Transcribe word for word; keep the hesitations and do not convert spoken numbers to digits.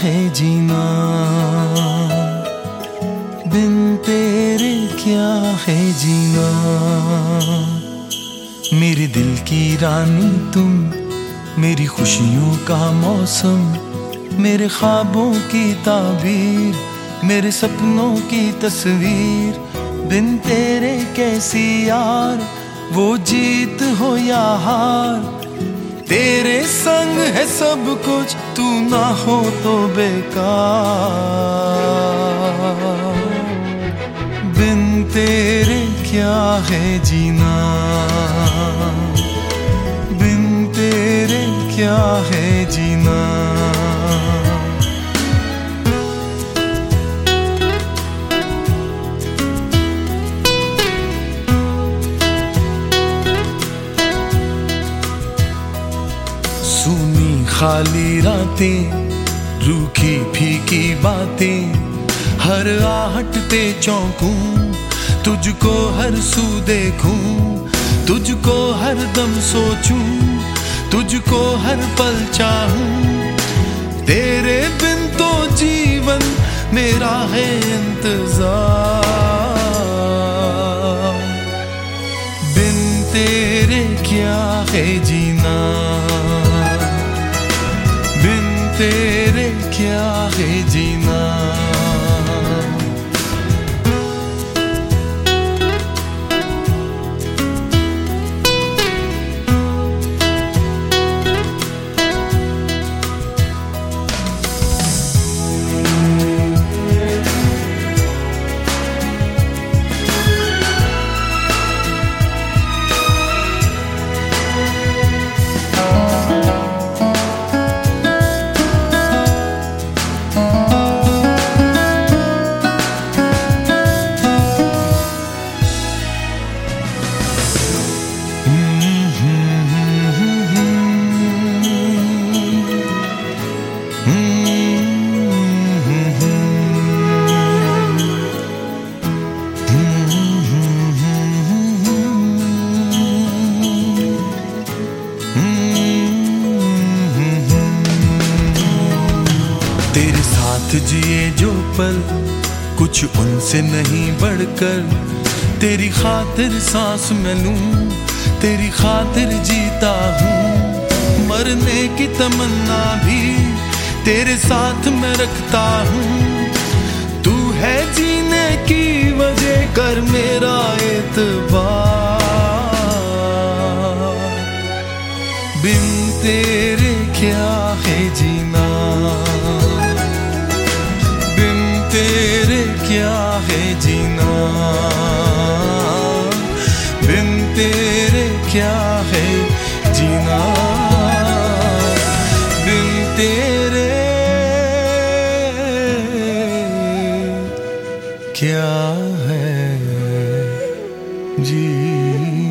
है जीना, बिन तेरे क्या है जीना। मेरे दिल की रानी तुम, मेरी खुशियों का मौसम, मेरे ख्वाबों की ताबीर, मेरे सपनों की तस्वीर। बिन तेरे कैसी यार, वो जीत हो या हार। तेरे संग है सब कुछ, तू ना हो तो बेकार। बिन तेरे क्या है जीना, बिन तेरे क्या है जीना। सुनी खाली रातें, रूखी फीकी बातें, हर आहट पे चौंकूं, तुझको हर सू देखूं, तुझको हर दम सोचूं, तुझको हर पल चाहूं। तेरे बिन तो जीवन मेरा है इंतजार। बिन तेरे क्या है जीना, बिन तेरे क्या है जीना। तेरे साथ जिए जो पल, कुछ उनसे नहीं बढ़कर। तेरी खातिर सांस मैं लूं, तेरी खातिर जीता हूँ। मरने की तमन्ना भी तेरे साथ मैं रखता हूँ। तू है जीने की वजह, कर मेरा एतबार। बिन तेरे क्या है जीना, बिन तेरे क्या है जीना। बिन तेरे क्या है जीना, बिन तेरे क्या है जीना।